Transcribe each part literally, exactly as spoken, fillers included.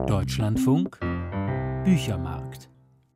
Deutschlandfunk Büchermarkt.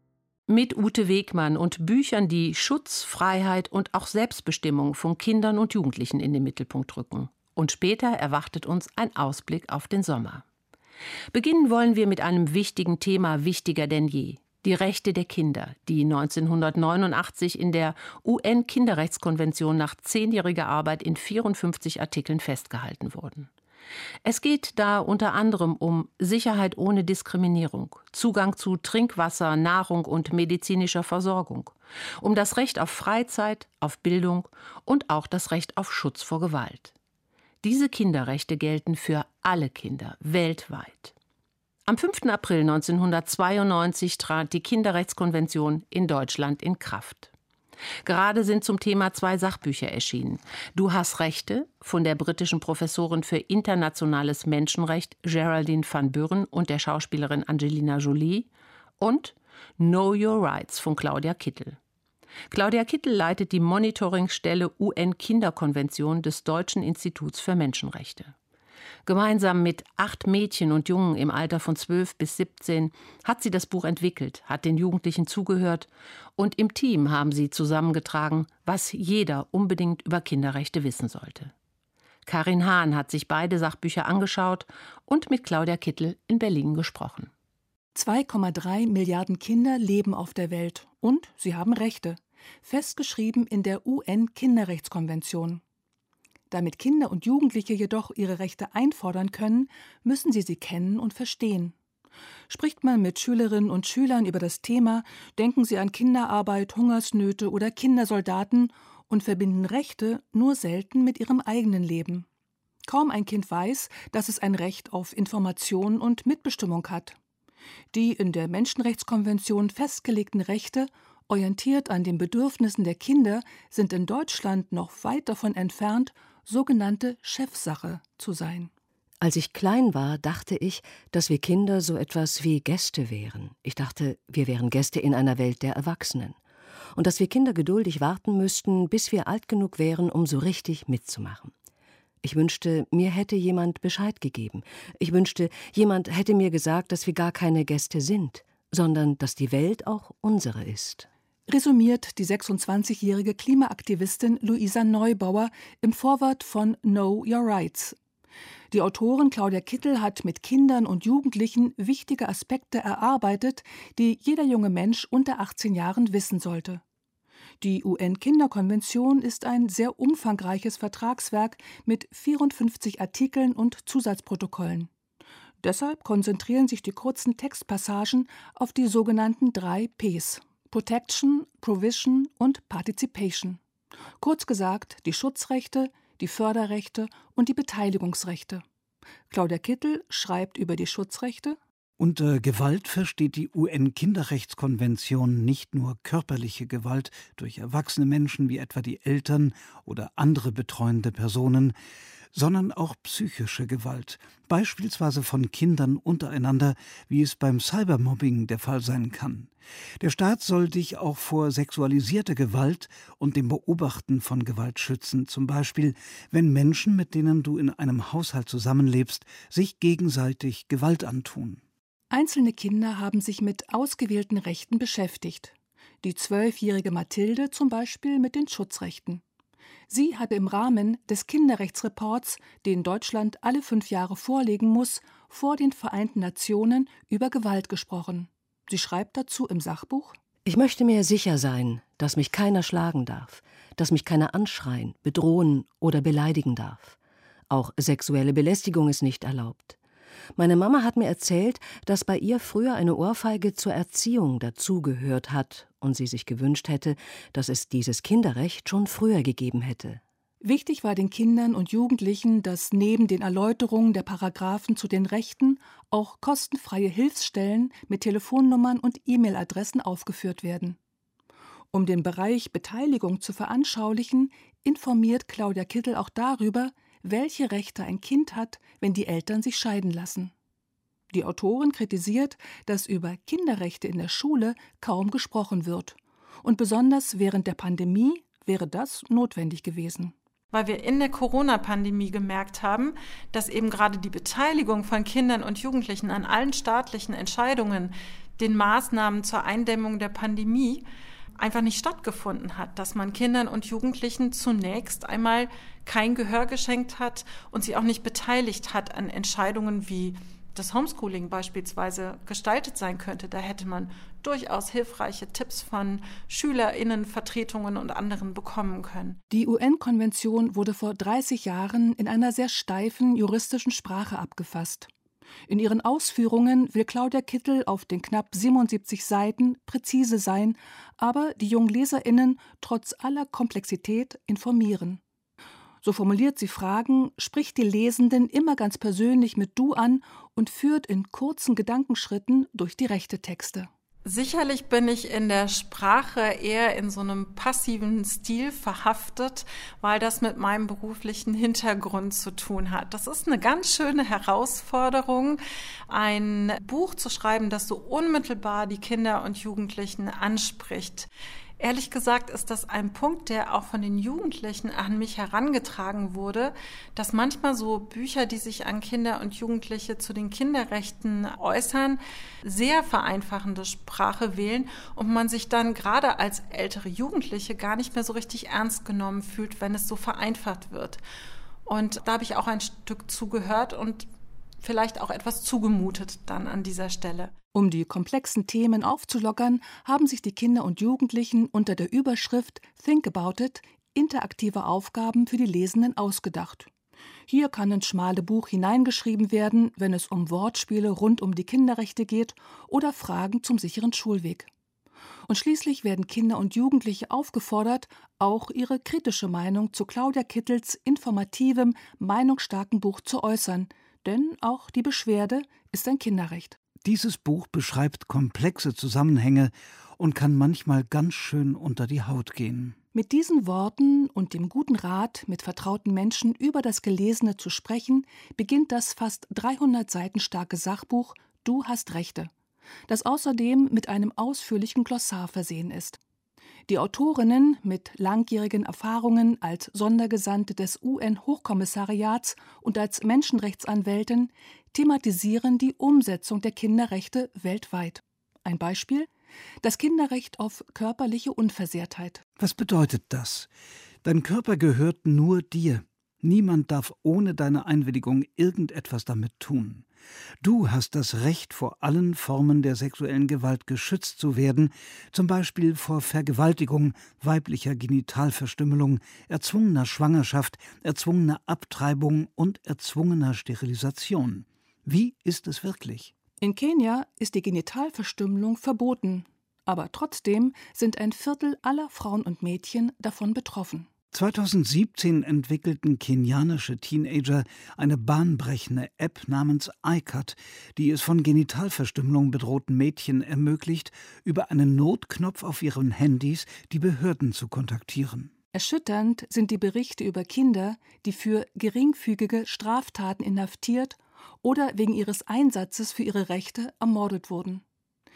Mit Ute Wegmann und Büchern, die Schutz, Freiheit und auch Selbstbestimmung von Kindern und Jugendlichen in den Mittelpunkt rücken. Und später erwartet uns ein Ausblick auf den Sommer. Beginnen wollen wir mit einem wichtigen Thema, wichtiger denn je. Die Rechte der Kinder, die neunzehnhundertneunundachtzig in der U N-Kinderrechtskonvention nach zehnjähriger Arbeit in vierundfünfzig Artikeln festgehalten wurden. Es geht da unter anderem um Sicherheit ohne Diskriminierung, Zugang zu Trinkwasser, Nahrung und medizinischer Versorgung, um das Recht auf Freizeit, auf Bildung und auch das Recht auf Schutz vor Gewalt. Diese Kinderrechte gelten für alle Kinder weltweit. Am fünften April neunzehnhundertzweiundneunzig trat die Kinderrechtskonvention in Deutschland in Kraft. Gerade sind zum Thema zwei Sachbücher erschienen. Du hast Rechte von der britischen Professorin für internationales Menschenrecht Geraldine van Buren und der Schauspielerin Angelina Jolie und Know Your Rights von Claudia Kittel. Claudia Kittel leitet die Monitoringstelle U N-Kinderkonvention des Deutschen Instituts für Menschenrechte. Gemeinsam mit acht Mädchen und Jungen im Alter von zwölf bis siebzehn hat sie das Buch entwickelt, hat den Jugendlichen zugehört und im Team haben sie zusammengetragen, was jeder unbedingt über Kinderrechte wissen sollte. Karin Hahn hat sich beide Sachbücher angeschaut und mit Claudia Kittel in Berlin gesprochen. zwei Komma drei Milliarden Kinder leben auf der Welt und sie haben Rechte, festgeschrieben in der U N-Kinderrechtskonvention. Damit Kinder und Jugendliche jedoch ihre Rechte einfordern können, müssen sie sie kennen und verstehen. Spricht man mit Schülerinnen und Schülern über das Thema, denken sie an Kinderarbeit, Hungersnöte oder Kindersoldaten und verbinden Rechte nur selten mit ihrem eigenen Leben. Kaum ein Kind weiß, dass es ein Recht auf Information und Mitbestimmung hat. Die in der Menschenrechtskonvention festgelegten Rechte, orientiert an den Bedürfnissen der Kinder, sind in Deutschland noch weit davon entfernt, sogenannte Chefsache zu sein. Als ich klein war, dachte ich, dass wir Kinder so etwas wie Gäste wären. Ich dachte, wir wären Gäste in einer Welt der Erwachsenen. Und dass wir Kinder geduldig warten müssten, bis wir alt genug wären, um so richtig mitzumachen. Ich wünschte, mir hätte jemand Bescheid gegeben. Ich wünschte, jemand hätte mir gesagt, dass wir gar keine Gäste sind, sondern dass die Welt auch unsere ist. Resümiert die sechsundzwanzigjährige Klimaaktivistin Luisa Neubauer im Vorwort von Know Your Rights. Die Autorin Claudia Kittel hat mit Kindern und Jugendlichen wichtige Aspekte erarbeitet, die jeder junge Mensch unter achtzehn Jahren wissen sollte. Die U N-Kinderkonvention ist ein sehr umfangreiches Vertragswerk mit vierundfünfzig Artikeln und Zusatzprotokollen. Deshalb konzentrieren sich die kurzen Textpassagen auf die sogenannten drei Ps: Protection, Provision und Participation. Kurz gesagt, die Schutzrechte, die Förderrechte und die Beteiligungsrechte. Claudia Kittel schreibt über die Schutzrechte. Unter Gewalt versteht die U N-Kinderrechtskonvention nicht nur körperliche Gewalt durch erwachsene Menschen wie etwa die Eltern oder andere betreuende Personen, sondern auch psychische Gewalt, beispielsweise von Kindern untereinander, wie es beim Cybermobbing der Fall sein kann. Der Staat soll dich auch vor sexualisierter Gewalt und dem Beobachten von Gewalt schützen, zum Beispiel, wenn Menschen, mit denen du in einem Haushalt zusammenlebst, sich gegenseitig Gewalt antun. Einzelne Kinder haben sich mit ausgewählten Rechten beschäftigt. Die zwölfjährige Mathilde zum Beispiel mit den Schutzrechten. Sie hatte im Rahmen des Kinderrechtsreports, den Deutschland alle fünf Jahre vorlegen muss, vor den Vereinten Nationen über Gewalt gesprochen. Sie schreibt dazu im Sachbuch: Ich möchte mir sicher sein, dass mich keiner schlagen darf, dass mich keiner anschreien, bedrohen oder beleidigen darf. Auch sexuelle Belästigung ist nicht erlaubt. Meine Mama hat mir erzählt, dass bei ihr früher eine Ohrfeige zur Erziehung dazugehört hat und sie sich gewünscht hätte, dass es dieses Kinderrecht schon früher gegeben hätte. Wichtig war den Kindern und Jugendlichen, dass neben den Erläuterungen der Paragraphen zu den Rechten auch kostenfreie Hilfsstellen mit Telefonnummern und E-Mail-Adressen aufgeführt werden. Um den Bereich Beteiligung zu veranschaulichen, informiert Claudia Kittel auch darüber, welche Rechte ein Kind hat, wenn die Eltern sich scheiden lassen. Die Autorin kritisiert, dass über Kinderrechte in der Schule kaum gesprochen wird. Und besonders während der Pandemie wäre das notwendig gewesen. weil wir in der Corona-Pandemie gemerkt haben, dass eben gerade die Beteiligung von Kindern und Jugendlichen an allen staatlichen Entscheidungen, den Maßnahmen zur Eindämmung der Pandemie einfach nicht stattgefunden hat, dass man Kindern und Jugendlichen zunächst einmal kein Gehör geschenkt hat und sie auch nicht beteiligt hat an Entscheidungen, wie das Homeschooling beispielsweise gestaltet sein könnte. Da hätte man durchaus hilfreiche Tipps von SchülerInnen, Vertretungen und anderen bekommen können. Die U N-Konvention wurde vor dreißig Jahren in einer sehr steifen juristischen Sprache abgefasst. In ihren Ausführungen will Claudia Kittel auf den knapp siebenundsiebzig Seiten präzise sein, aber die jungen LeserInnen trotz aller Komplexität informieren. So formuliert sie Fragen, spricht die Lesenden immer ganz persönlich mit Du an und führt in kurzen Gedankenschritten durch die Rechte-Texte. Sicherlich bin ich in der Sprache eher in so einem passiven Stil verhaftet, weil das mit meinem beruflichen Hintergrund zu tun hat. Das ist eine ganz schöne Herausforderung, ein Buch zu schreiben, das so unmittelbar die Kinder und Jugendlichen anspricht. Ehrlich gesagt ist das ein Punkt, der auch von den Jugendlichen an mich herangetragen wurde, dass manchmal so Bücher, die sich an Kinder und Jugendliche zu den Kinderrechten äußern, sehr vereinfachende Sprache wählen und man sich dann gerade als ältere Jugendliche gar nicht mehr so richtig ernst genommen fühlt, wenn es so vereinfacht wird. Und da habe ich auch ein Stück zugehört und vielleicht auch etwas zugemutet dann an dieser Stelle. Um die komplexen Themen aufzulockern, haben sich die Kinder und Jugendlichen unter der Überschrift Think About It interaktive Aufgaben für die Lesenden ausgedacht. Hier kann ins schmale Buch hineingeschrieben werden, wenn es um Wortspiele rund um die Kinderrechte geht oder Fragen zum sicheren Schulweg. Und schließlich werden Kinder und Jugendliche aufgefordert, auch ihre kritische Meinung zu Claudia Kittels informativem, meinungsstarken Buch zu äußern, denn auch die Beschwerde ist ein Kinderrecht. Dieses Buch beschreibt komplexe Zusammenhänge und kann manchmal ganz schön unter die Haut gehen. Mit diesen Worten und dem guten Rat, mit vertrauten Menschen über das Gelesene zu sprechen, beginnt das fast dreihundert Seiten starke Sachbuch Du hast Rechte, das außerdem mit einem ausführlichen Glossar versehen ist. Die Autorinnen mit langjährigen Erfahrungen als Sondergesandte des U N-Hochkommissariats und als Menschenrechtsanwältin thematisieren die Umsetzung der Kinderrechte weltweit. Ein Beispiel: das Kinderrecht auf körperliche Unversehrtheit. Was bedeutet das? Dein Körper gehört nur dir. Niemand darf ohne deine Einwilligung irgendetwas damit tun. Du hast das Recht, vor allen Formen der sexuellen Gewalt geschützt zu werden, zum Beispiel vor Vergewaltigung, weiblicher Genitalverstümmelung, erzwungener Schwangerschaft, erzwungener Abtreibung und erzwungener Sterilisation. Wie ist es wirklich? In Kenia ist die Genitalverstümmelung verboten, aber trotzdem sind ein Viertel aller Frauen und Mädchen davon betroffen. zweitausendsiebzehn entwickelten kenianische Teenager eine bahnbrechende App namens iCut, die es von Genitalverstümmelung bedrohten Mädchen ermöglicht, über einen Notknopf auf ihren Handys die Behörden zu kontaktieren. Erschütternd sind die Berichte über Kinder, die für geringfügige Straftaten inhaftiert oder wegen ihres Einsatzes für ihre Rechte ermordet wurden.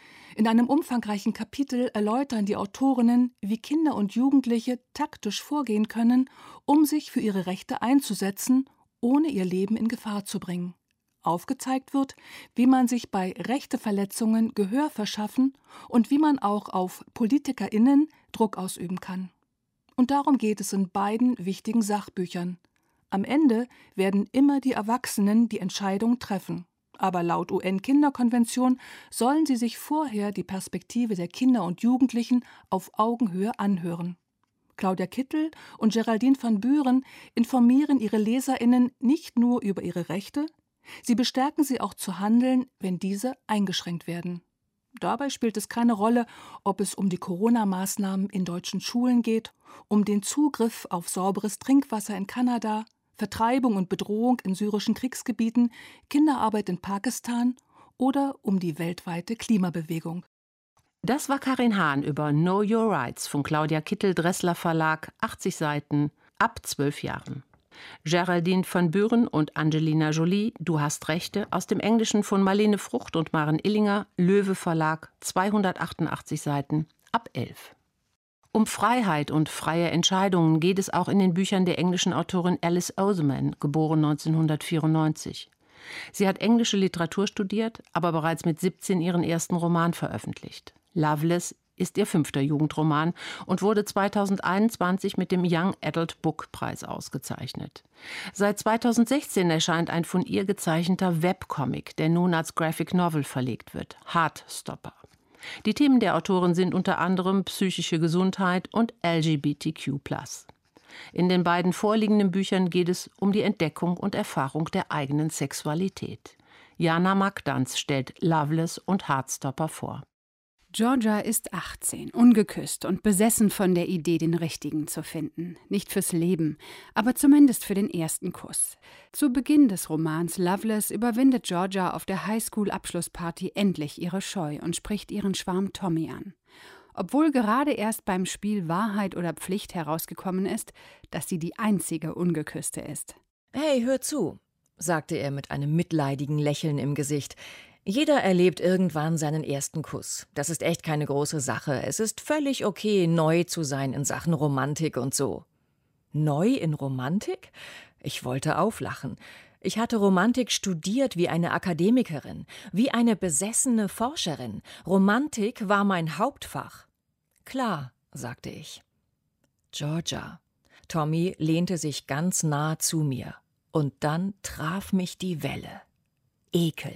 In einem umfangreichen Kapitel erläutern die Autorinnen, wie Kinder und Jugendliche taktisch vorgehen können, um sich für ihre Rechte einzusetzen, ohne ihr Leben in Gefahr zu bringen. Aufgezeigt wird, wie man sich bei Rechteverletzungen Gehör verschaffen und wie man auch auf PolitikerInnen Druck ausüben kann. Und darum geht es in beiden wichtigen Sachbüchern. Am Ende werden immer die Erwachsenen die Entscheidung treffen. Aber laut U N-Kinderkonvention sollen sie sich vorher die Perspektive der Kinder und Jugendlichen auf Augenhöhe anhören. Claudia Kittel und Geraldine van Buren informieren ihre LeserInnen nicht nur über ihre Rechte, sie bestärken sie auch zu handeln, wenn diese eingeschränkt werden. Dabei spielt es keine Rolle, ob es um die Corona-Maßnahmen in deutschen Schulen geht, um den Zugriff auf sauberes Trinkwasser in Kanada, Vertreibung und Bedrohung in syrischen Kriegsgebieten, Kinderarbeit in Pakistan oder um die weltweite Klimabewegung. Das war Karin Hahn über Know Your Rights von Claudia Kittel, Dressler Verlag, achtzig Seiten, ab zwölf Jahren. Geraldine van Buren und Angelina Jolie, Du hast Rechte, aus dem Englischen von Marlene Frucht und Maren Illinger, Löwe Verlag, zweihundertachtundachtzig Seiten, ab elf. Um Freiheit und freie Entscheidungen geht es auch in den Büchern der englischen Autorin Alice Oseman, geboren neunzehnhundertvierundneunzig. Sie hat englische Literatur studiert, aber bereits mit siebzehn ihren ersten Roman veröffentlicht. Loveless ist ihr fünfter Jugendroman und wurde zweitausendeinundzwanzig mit dem Young Adult Book Preis ausgezeichnet. Seit zweitausendsechzehn erscheint ein von ihr gezeichneter Webcomic, der nun als Graphic Novel verlegt wird, Heartstopper. Die Themen der Autorin sind unter anderem psychische Gesundheit und L G B T Q plus. In den beiden vorliegenden Büchern geht es um die Entdeckung und Erfahrung der eigenen Sexualität. Jana Magdanz stellt Loveless und Heartstopper vor. Georgia ist achtzehn, ungeküsst und besessen von der Idee, den Richtigen zu finden. Nicht fürs Leben, aber zumindest für den ersten Kuss. Zu Beginn des Romans Loveless überwindet Georgia auf der Highschool-Abschlussparty endlich ihre Scheu und spricht ihren Schwarm Tommy an. Obwohl gerade erst beim Spiel Wahrheit oder Pflicht herausgekommen ist, dass sie die einzige Ungeküsste ist. »Hey, hör zu«, sagte er mit einem mitleidigen Lächeln im Gesicht. »Jeder erlebt irgendwann seinen ersten Kuss. Das ist echt keine große Sache. Es ist völlig okay, neu zu sein in Sachen Romantik und so.« Neu in Romantik? Ich wollte auflachen. Ich hatte Romantik studiert wie eine Akademikerin, wie eine besessene Forscherin. Romantik war mein Hauptfach. »Klar«, sagte ich. »Georgia.« Tommy lehnte sich ganz nah zu mir. Und dann traf mich die Welle. Ekel.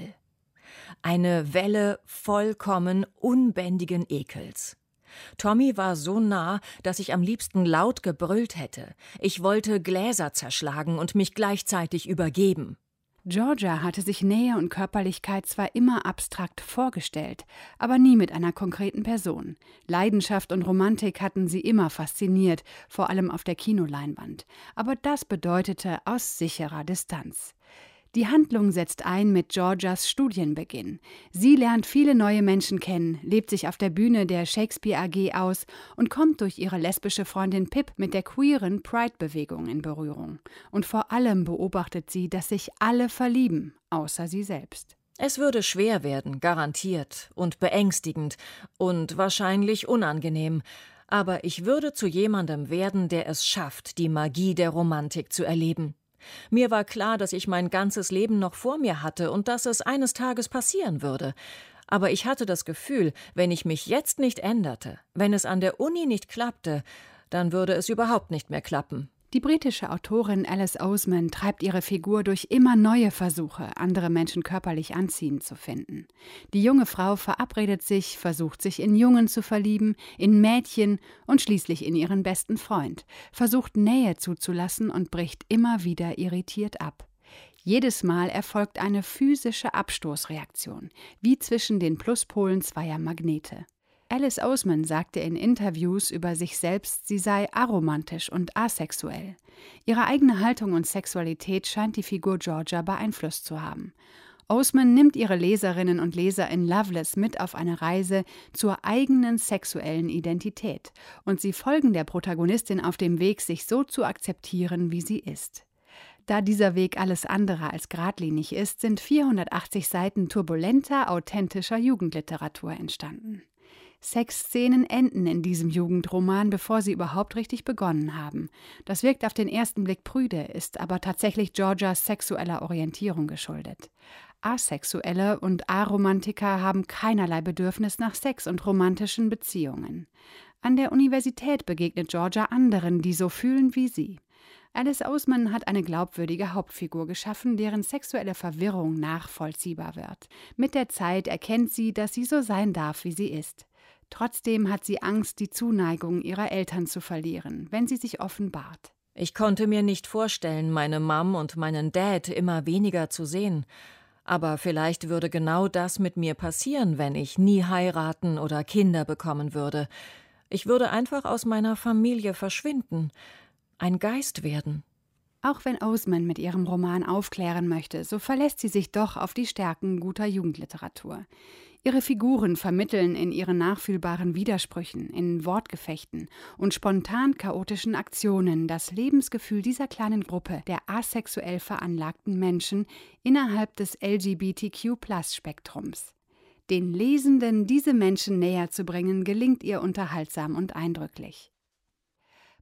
Eine Welle vollkommen unbändigen Ekels. Tommy war so nah, dass ich am liebsten laut gebrüllt hätte. Ich wollte Gläser zerschlagen und mich gleichzeitig übergeben. Georgia hatte sich Nähe und Körperlichkeit zwar immer abstrakt vorgestellt, aber nie mit einer konkreten Person. Leidenschaft und Romantik hatten sie immer fasziniert, vor allem auf der Kinoleinwand. Aber das bedeutete aus sicherer Distanz. Die Handlung setzt ein mit Georgias Studienbeginn. Sie lernt viele neue Menschen kennen, lebt sich auf der Bühne der Shakespeare A G aus und kommt durch ihre lesbische Freundin Pip mit der queeren Pride-Bewegung in Berührung. Und vor allem beobachtet sie, dass sich alle verlieben, außer sie selbst. Es würde schwer werden, garantiert, und beängstigend und wahrscheinlich unangenehm. Aber ich würde zu jemandem werden, der es schafft, die Magie der Romantik zu erleben. Mir war klar, dass ich mein ganzes Leben noch vor mir hatte und dass es eines Tages passieren würde. Aber ich hatte das Gefühl, wenn ich mich jetzt nicht änderte, wenn es an der Uni nicht klappte, dann würde es überhaupt nicht mehr klappen. Die britische Autorin Alice Oseman treibt ihre Figur durch immer neue Versuche, andere Menschen körperlich anziehend zu finden. Die junge Frau verabredet sich, versucht sich in Jungen zu verlieben, in Mädchen und schließlich in ihren besten Freund, versucht Nähe zuzulassen und bricht immer wieder irritiert ab. Jedes Mal erfolgt eine physische Abstoßreaktion, wie zwischen den Pluspolen zweier Magnete. Alice Oseman sagte in Interviews über sich selbst, sie sei aromantisch und asexuell. Ihre eigene Haltung und Sexualität scheint die Figur Georgia beeinflusst zu haben. Oseman nimmt ihre Leserinnen und Leser in Loveless mit auf eine Reise zur eigenen sexuellen Identität und sie folgen der Protagonistin auf dem Weg, sich so zu akzeptieren, wie sie ist. Da dieser Weg alles andere als geradlinig ist, sind vierhundertachtzig Seiten turbulenter, authentischer Jugendliteratur entstanden. Sexszenen enden in diesem Jugendroman, bevor sie überhaupt richtig begonnen haben. Das wirkt auf den ersten Blick prüde, ist aber tatsächlich Georgias sexueller Orientierung geschuldet. Asexuelle und Aromantiker haben keinerlei Bedürfnis nach Sex und romantischen Beziehungen. An der Universität begegnet Georgia anderen, die so fühlen wie sie. Alice Oseman hat eine glaubwürdige Hauptfigur geschaffen, deren sexuelle Verwirrung nachvollziehbar wird. Mit der Zeit erkennt sie, dass sie so sein darf, wie sie ist. Trotzdem hat sie Angst, die Zuneigung ihrer Eltern zu verlieren, wenn sie sich offenbart. Ich konnte mir nicht vorstellen, meine Mom und meinen Dad immer weniger zu sehen. Aber vielleicht würde genau das mit mir passieren, wenn ich nie heiraten oder Kinder bekommen würde. Ich würde einfach aus meiner Familie verschwinden, ein Geist werden. Auch wenn Oseman mit ihrem Roman aufklären möchte, so verlässt sie sich doch auf die Stärken guter Jugendliteratur. Ihre Figuren vermitteln in ihren nachfühlbaren Widersprüchen, in Wortgefechten und spontan chaotischen Aktionen das Lebensgefühl dieser kleinen Gruppe der asexuell veranlagten Menschen innerhalb des L G B T Q Plus Spektrums. Den Lesenden diese Menschen näher zu bringen, gelingt ihr unterhaltsam und eindrücklich.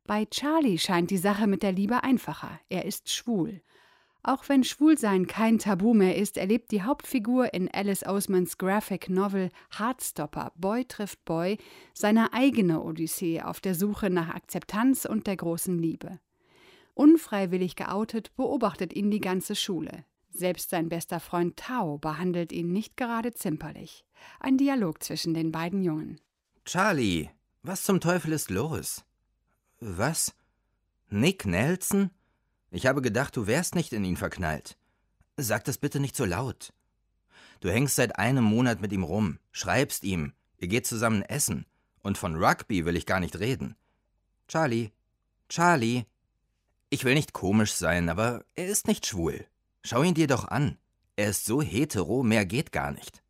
Bei Charlie scheint die Sache mit der Liebe einfacher. Er ist schwul. Auch wenn Schwulsein kein Tabu mehr ist, erlebt die Hauptfigur in Alice Oseman's Graphic Novel Heartstopper, Boy trifft Boy, seine eigene Odyssee auf der Suche nach Akzeptanz und der großen Liebe. Unfreiwillig geoutet beobachtet ihn die ganze Schule. Selbst sein bester Freund Tao behandelt ihn nicht gerade zimperlich. Ein Dialog zwischen den beiden Jungen. Charlie, was zum Teufel ist los? Was? Nick Nelson? Ich habe gedacht, du wärst nicht in ihn verknallt. Sag das bitte nicht so laut. Du hängst seit einem Monat mit ihm rum, schreibst ihm, ihr geht zusammen essen. Und von Rugby will ich gar nicht reden. Charlie, Charlie, ich will nicht komisch sein, aber er ist nicht schwul. Schau ihn dir doch an. Er ist so hetero, mehr geht gar nicht.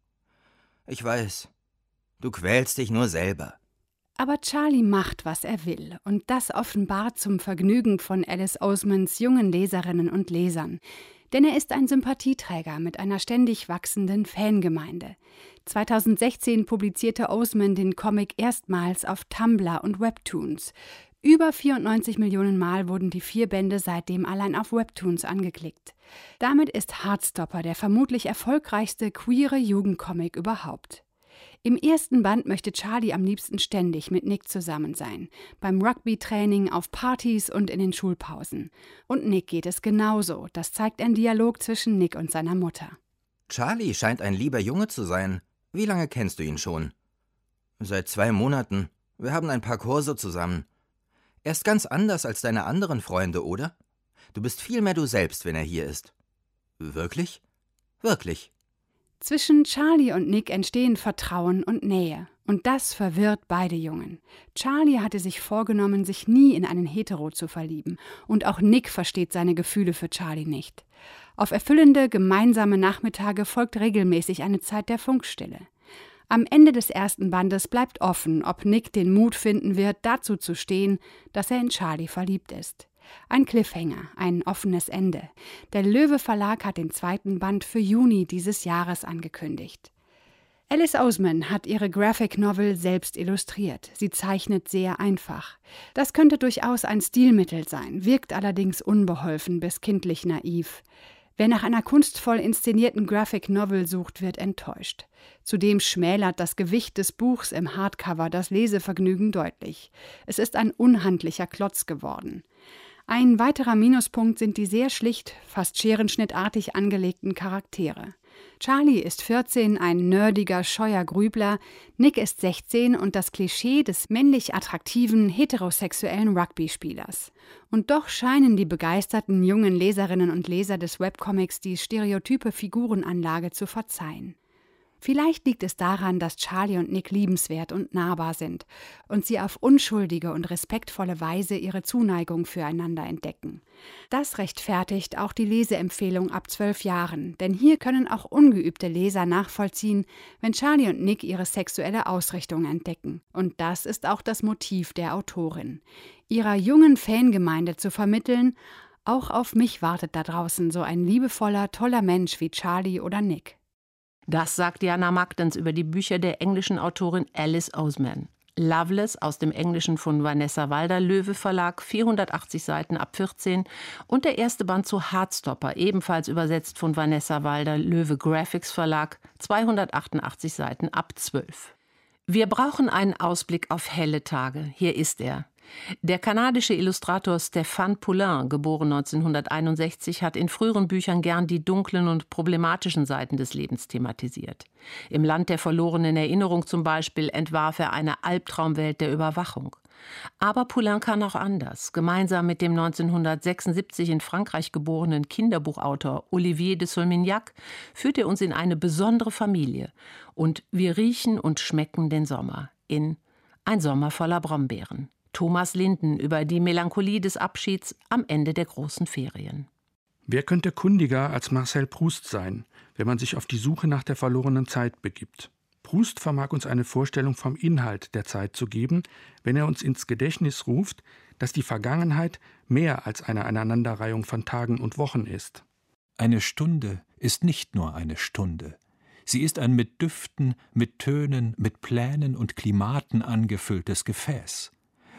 Ich weiß, du quälst dich nur selber. Aber Charlie macht, was er will, und das offenbar zum Vergnügen von Alice Osemans jungen Leserinnen und Lesern. Denn er ist ein Sympathieträger mit einer ständig wachsenden Fangemeinde. zweitausendsechzehn publizierte Oseman den Comic erstmals auf Tumblr und Webtoons. Über vierundneunzig Millionen Mal wurden die vier Bände seitdem allein auf Webtoons angeklickt. Damit ist Heartstopper der vermutlich erfolgreichste queere Jugendcomic überhaupt. Im ersten Band möchte Charlie am liebsten ständig mit Nick zusammen sein. Beim Rugby-Training, auf Partys und in den Schulpausen. Und Nick geht es genauso. Das zeigt ein Dialog zwischen Nick und seiner Mutter. Charlie scheint ein lieber Junge zu sein. Wie lange kennst du ihn schon? Seit zwei Monaten. Wir haben ein paar Kurse zusammen. Er ist ganz anders als deine anderen Freunde, oder? Du bist viel mehr du selbst, wenn er hier ist. Wirklich? Wirklich. Zwischen Charlie und Nick entstehen Vertrauen und Nähe. Und das verwirrt beide Jungen. Charlie hatte sich vorgenommen, sich nie in einen Hetero zu verlieben. Und auch Nick versteht seine Gefühle für Charlie nicht. Auf erfüllende, gemeinsame Nachmittage folgt regelmäßig eine Zeit der Funkstille. Am Ende des ersten Bandes bleibt offen, ob Nick den Mut finden wird, dazu zu stehen, dass er in Charlie verliebt ist. Ein Cliffhanger, ein offenes Ende. Der Löwe Verlag hat den zweiten Band für Juni dieses Jahres angekündigt. Alice Oseman hat ihre Graphic Novel selbst illustriert. Sie zeichnet sehr einfach. Das könnte durchaus ein Stilmittel sein, wirkt allerdings unbeholfen bis kindlich naiv. Wer nach einer kunstvoll inszenierten Graphic Novel sucht, wird enttäuscht. Zudem schmälert das Gewicht des Buchs im Hardcover das Lesevergnügen deutlich. Es ist ein unhandlicher Klotz geworden. Ein weiterer Minuspunkt sind die sehr schlicht, fast scherenschnittartig angelegten Charaktere. Charlie ist vierzehn, ein nerdiger, scheuer Grübler, Nick ist sechzehn und das Klischee des männlich attraktiven, heterosexuellen Rugby-Spielers. Und doch scheinen die begeisterten jungen Leserinnen und Leser des Webcomics die stereotype Figurenanlage zu verzeihen. Vielleicht liegt es daran, dass Charlie und Nick liebenswert und nahbar sind und sie auf unschuldige und respektvolle Weise ihre Zuneigung füreinander entdecken. Das rechtfertigt auch die Leseempfehlung ab zwölf Jahren, denn hier können auch ungeübte Leser nachvollziehen, wenn Charlie und Nick ihre sexuelle Ausrichtung entdecken. Und das ist auch das Motiv der Autorin, ihrer jungen Fangemeinde zu vermitteln: Auch auf mich wartet da draußen so ein liebevoller, toller Mensch wie Charlie oder Nick. Das sagt Jana Magdens über die Bücher der englischen Autorin Alice Oseman. Loveless aus dem Englischen von Vanessa Walder, Löwe Verlag, vierhundertachtzig Seiten ab vierzehn. Und der erste Band zu Heartstopper, ebenfalls übersetzt von Vanessa Walder, Löwe Graphics Verlag, zweihundertachtundachtzig Seiten ab zwölf. Wir brauchen einen Ausblick auf helle Tage. Hier ist er. Der kanadische Illustrator Stéphane Poulain, geboren neunzehnhunderteinundsechzig, hat in früheren Büchern gern die dunklen und problematischen Seiten des Lebens thematisiert. Im Land der verlorenen Erinnerung zum Beispiel entwarf er eine Albtraumwelt der Überwachung. Aber Poulain kann auch anders. Gemeinsam mit dem neunzehnhundertsechsundsiebzig in Frankreich geborenen Kinderbuchautor Olivier de Solmignac führt er uns in eine besondere Familie. Und wir riechen und schmecken den Sommer in Ein Sommer voller Brombeeren. Thomas Linden über die Melancholie des Abschieds am Ende der großen Ferien. Wer könnte kundiger als Marcel Proust sein, wenn man sich auf die Suche nach der verlorenen Zeit begibt? Proust vermag uns eine Vorstellung vom Inhalt der Zeit zu geben, wenn er uns ins Gedächtnis ruft, dass die Vergangenheit mehr als eine Aneinanderreihung von Tagen und Wochen ist. Eine Stunde ist nicht nur eine Stunde. Sie ist ein mit Düften, mit Tönen, mit Plänen und Klimaten angefülltes Gefäß.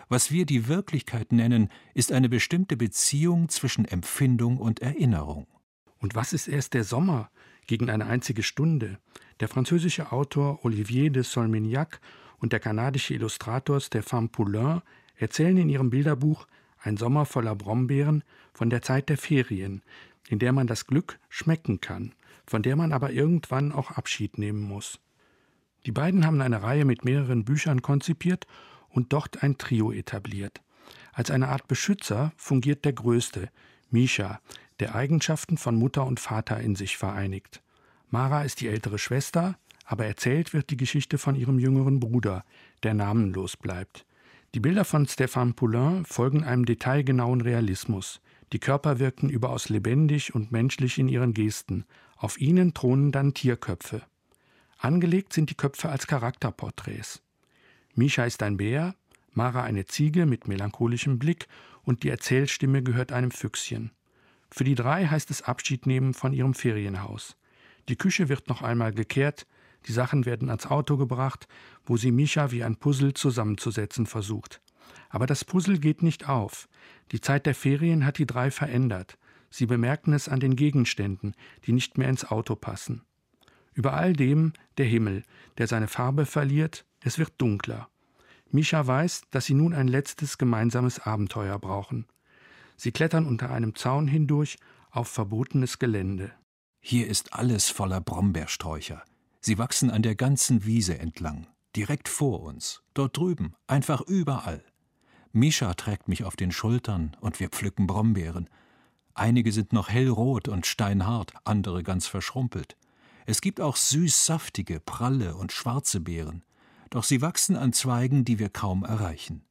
Was wir die Wirklichkeit nennen, ist eine bestimmte Beziehung zwischen Empfindung und Erinnerung. Und was ist erst der Sommer gegen eine einzige Stunde? Der französische Autor Olivier de Solmignac und der kanadische Illustrator Stéphane Poulain erzählen in ihrem Bilderbuch Ein Sommer voller Brombeeren von der Zeit der Ferien, in der man das Glück schmecken kann, von der man aber irgendwann auch Abschied nehmen muss. Die beiden haben eine Reihe mit mehreren Büchern konzipiert und dort ein Trio etabliert. Als eine Art Beschützer fungiert der Größte, Mischa, der Eigenschaften von Mutter und Vater in sich vereinigt. Mara ist die ältere Schwester, aber erzählt wird die Geschichte von ihrem jüngeren Bruder, der namenlos bleibt. Die Bilder von Stéphane Poulain folgen einem detailgenauen Realismus. Die Körper wirken überaus lebendig und menschlich in ihren Gesten. Auf ihnen thronen dann Tierköpfe. Angelegt sind die Köpfe als Charakterporträts. Mischa ist ein Bär, Mara eine Ziege mit melancholischem Blick und die Erzählstimme gehört einem Füchschen. Für die drei heißt es Abschied nehmen von ihrem Ferienhaus. Die Küche wird noch einmal gekehrt, die Sachen werden ans Auto gebracht, wo sie Mischa wie ein Puzzle zusammenzusetzen versucht. Aber das Puzzle geht nicht auf. Die Zeit der Ferien hat die drei verändert. Sie bemerken es an den Gegenständen, die nicht mehr ins Auto passen. Über all dem der Himmel, der seine Farbe verliert, es wird dunkler. Mischa weiß, dass sie nun ein letztes gemeinsames Abenteuer brauchen. Sie klettern unter einem Zaun hindurch auf verbotenes Gelände. Hier ist alles voller Brombeersträucher. Sie wachsen an der ganzen Wiese entlang, direkt vor uns, dort drüben, einfach überall. Mischa trägt mich auf den Schultern und wir pflücken Brombeeren. Einige sind noch hellrot und steinhart, andere ganz verschrumpelt. Es gibt auch süß-saftige, pralle und schwarze Beeren. Doch sie wachsen an Zweigen, die wir kaum erreichen.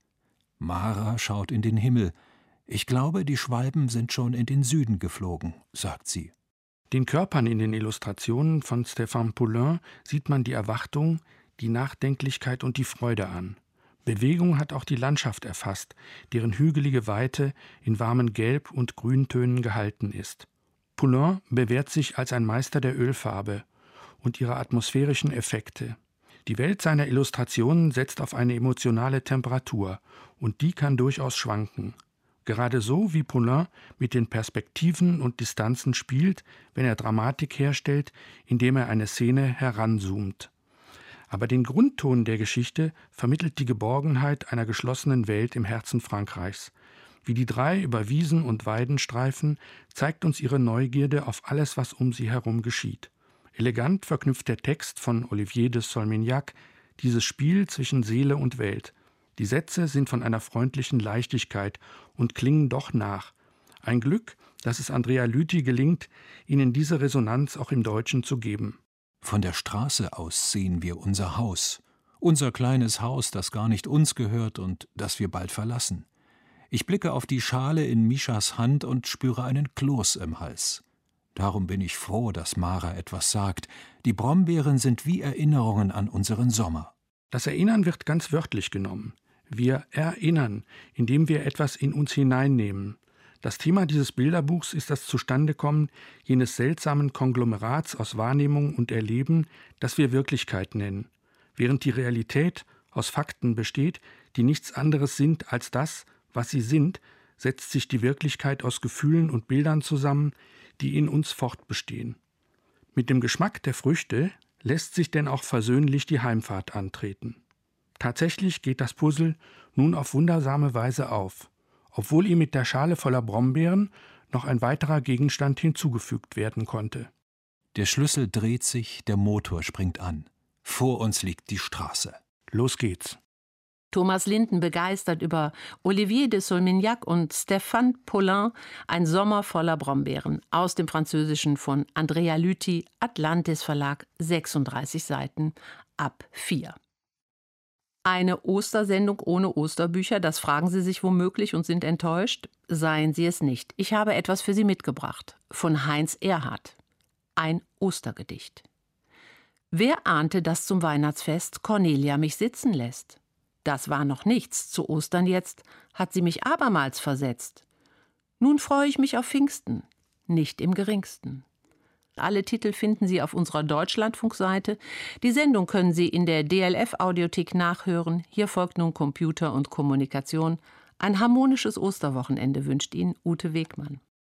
Mara schaut in den Himmel. Ich glaube, die Schwalben sind schon in den Süden geflogen, sagt sie. Den Körpern in den Illustrationen von Stéphane Poulain sieht man die Erwartung, die Nachdenklichkeit und die Freude an. Bewegung hat auch die Landschaft erfasst, deren hügelige Weite in warmen Gelb- und Grüntönen gehalten ist. Poulain bewährt sich als ein Meister der Ölfarbe und ihrer atmosphärischen Effekte. Die Welt seiner Illustrationen setzt auf eine emotionale Temperatur, und die kann durchaus schwanken. Gerade so, wie Poulain mit den Perspektiven und Distanzen spielt, wenn er Dramatik herstellt, indem er eine Szene heranzoomt. Aber den Grundton der Geschichte vermittelt die Geborgenheit einer geschlossenen Welt im Herzen Frankreichs. Wie die drei über Wiesen und Weiden streifen, zeigt uns ihre Neugierde auf alles, was um sie herum geschieht. Elegant verknüpft der Text von Olivier de Solmignac dieses Spiel zwischen Seele und Welt. Die Sätze sind von einer freundlichen Leichtigkeit und klingen doch nach. Ein Glück, dass es Andrea Lüthi gelingt, ihnen diese Resonanz auch im Deutschen zu geben. Von der Straße aus sehen wir unser Haus. Unser kleines Haus, das gar nicht uns gehört und das wir bald verlassen. Ich blicke auf die Schale in Mischas Hand und spüre einen Kloß im Hals. Darum bin ich froh, dass Mara etwas sagt. Die Brombeeren sind wie Erinnerungen an unseren Sommer. Das Erinnern wird ganz wörtlich genommen. Wir erinnern, indem wir etwas in uns hineinnehmen. Das Thema dieses Bilderbuchs ist das Zustandekommen jenes seltsamen Konglomerats aus Wahrnehmung und Erleben, das wir Wirklichkeit nennen, während die Realität aus Fakten besteht, die nichts anderes sind als das, was sie sind, setzt sich die Wirklichkeit aus Gefühlen und Bildern zusammen, die in uns fortbestehen. Mit dem Geschmack der Früchte lässt sich denn auch versöhnlich die Heimfahrt antreten. Tatsächlich geht das Puzzle nun auf wundersame Weise auf, obwohl ihm mit der Schale voller Brombeeren noch ein weiterer Gegenstand hinzugefügt werden konnte. Der Schlüssel dreht sich, der Motor springt an. Vor uns liegt die Straße. Los geht's. Thomas Linden begeistert über Olivier de Solmignac und Stéphane Poulain, Ein Sommer voller Brombeeren, aus dem Französischen von Andrea Lüthi, Atlantis Verlag, sechsunddreißig Seiten, ab vier. Eine Ostersendung ohne Osterbücher, das fragen Sie sich womöglich und sind enttäuscht? Seien Sie es nicht. Ich habe etwas für Sie mitgebracht, von Heinz Erhardt. Ein Ostergedicht. Wer ahnte, dass zum Weihnachtsfest Cornelia mich sitzen lässt? Das war noch nichts, zu Ostern jetzt hat sie mich abermals versetzt. Nun freue ich mich auf Pfingsten, nicht im geringsten. Alle Titel finden Sie auf unserer Deutschlandfunkseite. Die Sendung können Sie in der D L F-Audiothek nachhören. Hier folgt nun Computer und Kommunikation. Ein harmonisches Osterwochenende wünscht Ihnen Ute Wegmann.